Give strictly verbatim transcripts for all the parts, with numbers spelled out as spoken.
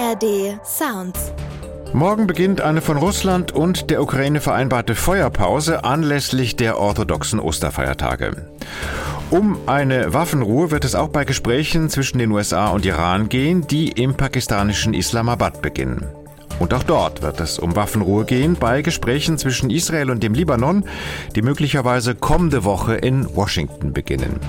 A R D Sounds. Morgen beginnt eine von Russland und der Ukraine vereinbarte Feuerpause anlässlich der orthodoxen Osterfeiertage. Um eine Waffenruhe wird es auch bei Gesprächen zwischen den U S A und Iran gehen, die im pakistanischen Islamabad beginnen. Und auch dort wird es um Waffenruhe gehen bei Gesprächen zwischen Israel und dem Libanon, die möglicherweise kommende Woche in Washington beginnen.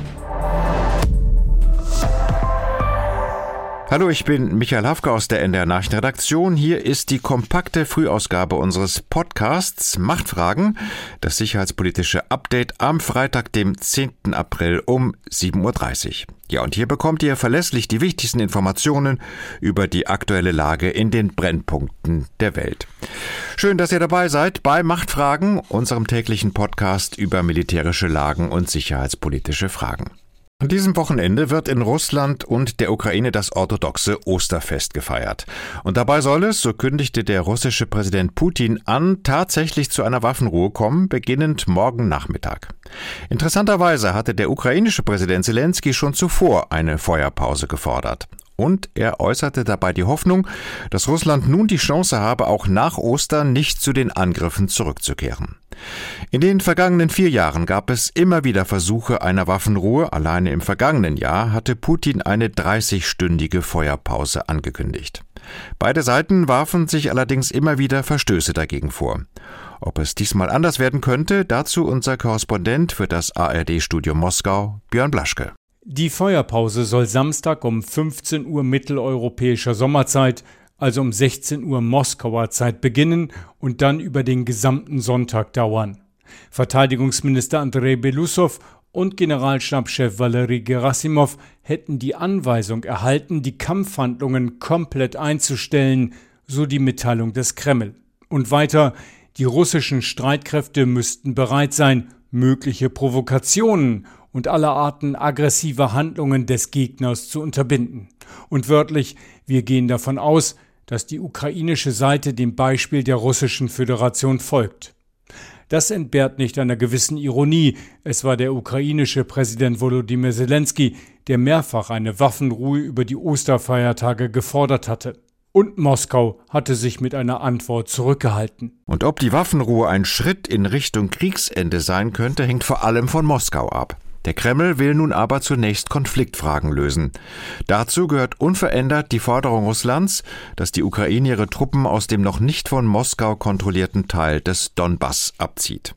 Hallo, ich bin Michael Hafke aus der N D R Nachrichtenredaktion. Hier ist die kompakte Frühausgabe unseres Podcasts Machtfragen, das sicherheitspolitische Update am Freitag, dem zehnten April um sieben Uhr dreißig. Ja, und hier bekommt ihr verlässlich die wichtigsten Informationen über die aktuelle Lage in den Brennpunkten der Welt. Schön, dass ihr dabei seid bei Machtfragen, unserem täglichen Podcast über militärische Lagen und sicherheitspolitische Fragen. An diesem Wochenende wird in Russland und der Ukraine das orthodoxe Osterfest gefeiert. Und dabei soll es, so kündigte der russische Präsident Putin an, tatsächlich zu einer Waffenruhe kommen, beginnend morgen Nachmittag. Interessanterweise hatte der ukrainische Präsident Zelensky schon zuvor eine Feuerpause gefordert. Und er äußerte dabei die Hoffnung, dass Russland nun die Chance habe, auch nach Ostern nicht zu den Angriffen zurückzukehren. In den vergangenen vier Jahren gab es immer wieder Versuche einer Waffenruhe. Alleine im vergangenen Jahr hatte Putin eine dreißigstündige Feuerpause angekündigt. Beide Seiten warfen sich allerdings immer wieder Verstöße dagegen vor. Ob es diesmal anders werden könnte, dazu unser Korrespondent für das A R D-Studio Moskau, Björn Blaschke. Die Feuerpause soll Samstag um fünfzehn Uhr mitteleuropäischer Sommerzeit, also um sechzehn Uhr Moskauer Zeit beginnen und dann über den gesamten Sonntag dauern. Verteidigungsminister Andrei Beloussow und Generalstabschef Valery Gerasimov hätten die Anweisung erhalten, die Kampfhandlungen komplett einzustellen, so die Mitteilung des Kreml. Und weiter, die russischen Streitkräfte müssten bereit sein, mögliche Provokationen und alle Arten aggressiver Handlungen des Gegners zu unterbinden. Und wörtlich, wir gehen davon aus, dass die ukrainische Seite dem Beispiel der russischen Föderation folgt. Das entbehrt nicht einer gewissen Ironie. Es war der ukrainische Präsident Volodymyr Zelensky, der mehrfach eine Waffenruhe über die Osterfeiertage gefordert hatte. Und Moskau hatte sich mit einer Antwort zurückgehalten. Und ob die Waffenruhe ein Schritt in Richtung Kriegsende sein könnte, hängt vor allem von Moskau ab. Der Kreml will nun aber zunächst Konfliktfragen lösen. Dazu gehört unverändert die Forderung Russlands, dass die Ukraine ihre Truppen aus dem noch nicht von Moskau kontrollierten Teil des Donbass abzieht.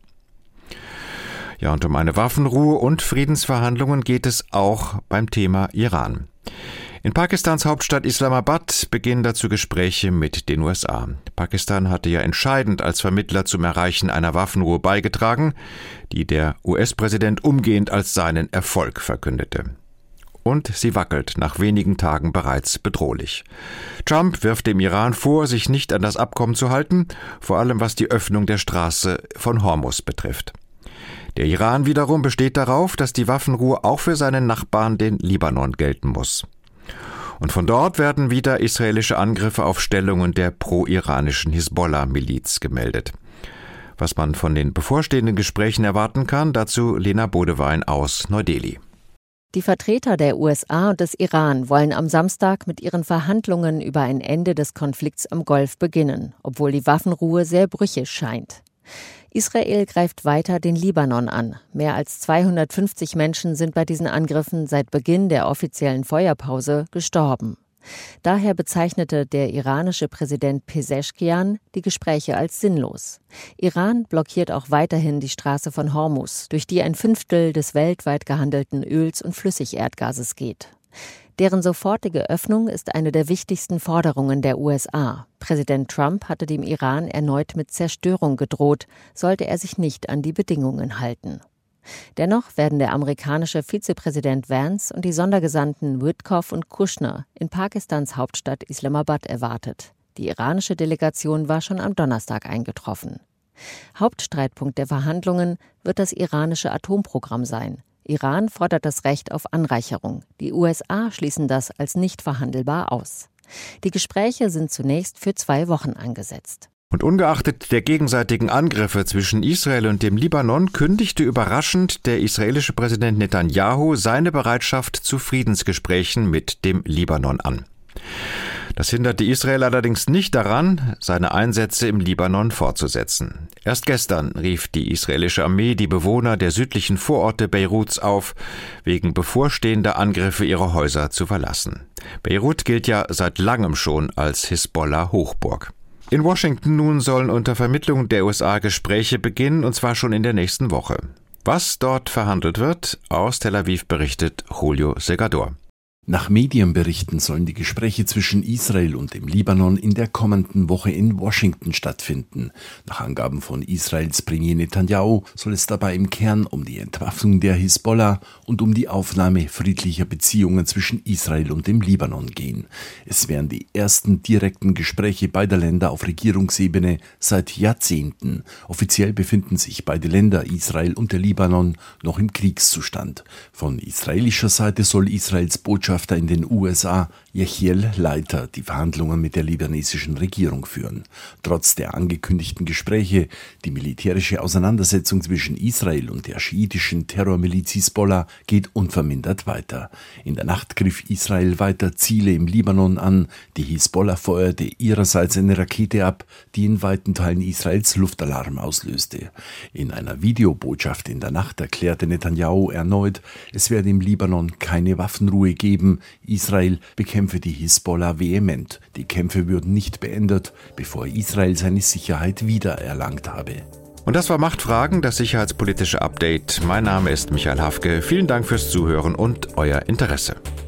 Ja, und um eine Waffenruhe und Friedensverhandlungen geht es auch beim Thema Iran. In Pakistans Hauptstadt Islamabad beginnen dazu Gespräche mit den U S A. Pakistan hatte ja entscheidend als Vermittler zum Erreichen einer Waffenruhe beigetragen, die der U S-Präsident umgehend als seinen Erfolg verkündete. Und sie wackelt nach wenigen Tagen bereits bedrohlich. Trump wirft dem Iran vor, sich nicht an das Abkommen zu halten, vor allem was die Öffnung der Straße von Hormuz betrifft. Der Iran wiederum besteht darauf, dass die Waffenruhe auch für seinen Nachbarn, den Libanon, gelten muss. Und von dort werden wieder israelische Angriffe auf Stellungen der pro-iranischen Hisbollah-Miliz gemeldet. Was man von den bevorstehenden Gesprächen erwarten kann, dazu Lena Bodewein aus Neu-Delhi. Die Vertreter der U S A und des Iran wollen am Samstag mit ihren Verhandlungen über ein Ende des Konflikts am Golf beginnen, obwohl die Waffenruhe sehr brüchig scheint. Israel greift weiter den Libanon an. Mehr als zweihundertfünfzig Menschen sind bei diesen Angriffen seit Beginn der offiziellen Feuerpause gestorben. Daher bezeichnete der iranische Präsident Pezeshkian die Gespräche als sinnlos. Iran blockiert auch weiterhin die Straße von Hormuz, durch die ein Fünftel des weltweit gehandelten Öls und Flüssigerdgases geht. Deren sofortige Öffnung ist eine der wichtigsten Forderungen der U S A. Präsident Trump hatte dem Iran erneut mit Zerstörung gedroht, sollte er sich nicht an die Bedingungen halten. Dennoch werden der amerikanische Vizepräsident Vance und die Sondergesandten Witkoff und Kushner in Pakistans Hauptstadt Islamabad erwartet. Die iranische Delegation war schon am Donnerstag eingetroffen. Hauptstreitpunkt der Verhandlungen wird das iranische Atomprogramm sein. Iran fordert das Recht auf Anreicherung. Die U S A schließen das als nicht verhandelbar aus. Die Gespräche sind zunächst für zwei Wochen angesetzt. Und ungeachtet der gegenseitigen Angriffe zwischen Israel und dem Libanon kündigte überraschend der israelische Präsident Netanyahu seine Bereitschaft zu Friedensgesprächen mit dem Libanon an. Das hinderte Israel allerdings nicht daran, seine Einsätze im Libanon fortzusetzen. Erst gestern rief die israelische Armee die Bewohner der südlichen Vororte Beiruts auf, wegen bevorstehender Angriffe ihre Häuser zu verlassen. Beirut gilt ja seit langem schon als Hisbollah-Hochburg. In Washington nun sollen unter Vermittlung der U S A Gespräche beginnen, und zwar schon in der nächsten Woche. Was dort verhandelt wird, aus Tel Aviv berichtet Julio Segador. Nach Medienberichten sollen die Gespräche zwischen Israel und dem Libanon in der kommenden Woche in Washington stattfinden. Nach Angaben von Israels Premier Netanyahu soll es dabei im Kern um die Entwaffnung der Hisbollah und um die Aufnahme friedlicher Beziehungen zwischen Israel und dem Libanon gehen. Es wären die ersten direkten Gespräche beider Länder auf Regierungsebene seit Jahrzehnten. Offiziell befinden sich beide Länder, Israel und der Libanon, noch im Kriegszustand. Von israelischer Seite soll Israels Botschafter in den U S A, Yechiel Leiter, die Verhandlungen mit der libanesischen Regierung führen. Trotz der angekündigten Gespräche, die militärische Auseinandersetzung zwischen Israel und der schiitischen Terrormiliz Hisbollah geht unvermindert weiter. In der Nacht griff Israel weiter Ziele im Libanon an. Die Hisbollah feuerte ihrerseits eine Rakete ab, die in weiten Teilen Israels Luftalarm auslöste. In einer Videobotschaft in der Nacht erklärte Netanyahu erneut, es werde im Libanon keine Waffenruhe geben. Israel bekämpfe die Hisbollah vehement. Die Kämpfe würden nicht beendet, bevor Israel seine Sicherheit wiedererlangt habe. Und das war Machtfragen, das sicherheitspolitische Update. Mein Name ist Michael Hafke. Vielen Dank fürs Zuhören und euer Interesse.